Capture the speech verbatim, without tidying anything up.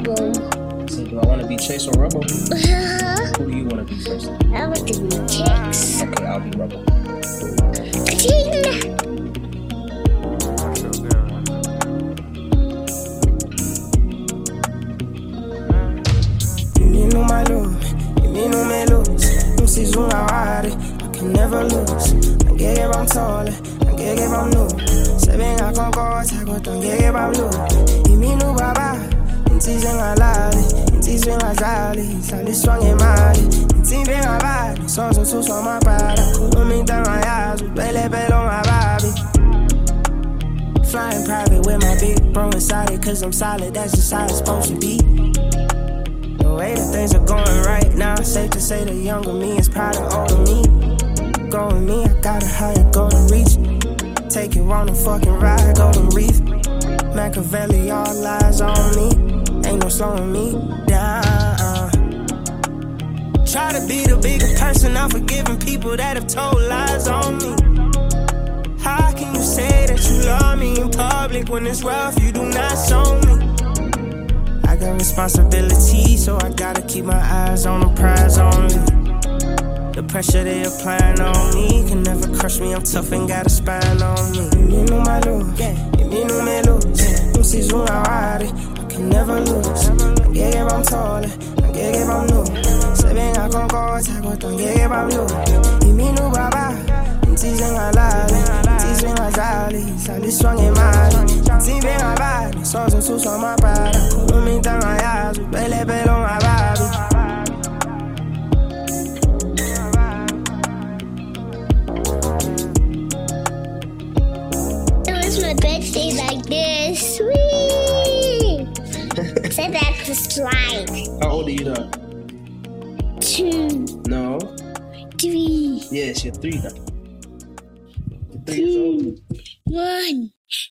Rubble. So do I want to be Chase or Rubble? Uh-huh. Who do you want to be first? I want to be Chase. Okay, I'll be Rubble. Ka-ching! Menino malo, menino melos. Não preciso um aware, I can never lose. Ngeke bamthole, ngeke bamnuke. Sebengakhonkoza kodwa ngeke bamluke. Imini baba, insizwe engalali, insizwe engadlali, ihlaliswa ngemali. Insimbi engabali, sozothuswa amabhala. Khuluma into angayazi, ubelepele ongababi. Flying private with my big bro inside it, cause I'm solid, that's just how it's supposed to be. The way that things are going right now, safe to say the younger me is proud of older me. Growing me, I got a higher goal to reach. Take it on a fucking ride, golden reef. Machiavelli, all lies on me. Ain't no slowing me down. Try to be the bigger person, I'm forgiving people that have told lies on me. How can you say that you love me in public when it's rough, you do not show me? I got responsibility, so I gotta keep my eyes on the prize only. The pressure they applying on me can never crush me, I'm tough and got a spine on me. Menino malo, menino melos. Não preciso um aware, I can never lose. Ngeke bamthole, ngeke bamnuke. Sebengakhonkoza kodwa ngeke bamluke. Imini baba, insizwe engalali, insizwe engadlali, ihlaliswa ngemali. Insimbi engabali, sozothuswa amabhala. Khuluma into angayazi, ubelepele ongababi. It was my birthday like this. Sweet. Say that was slide. How old are you now? Two, No. three, Yes, you're three now. You're three years old. two, one.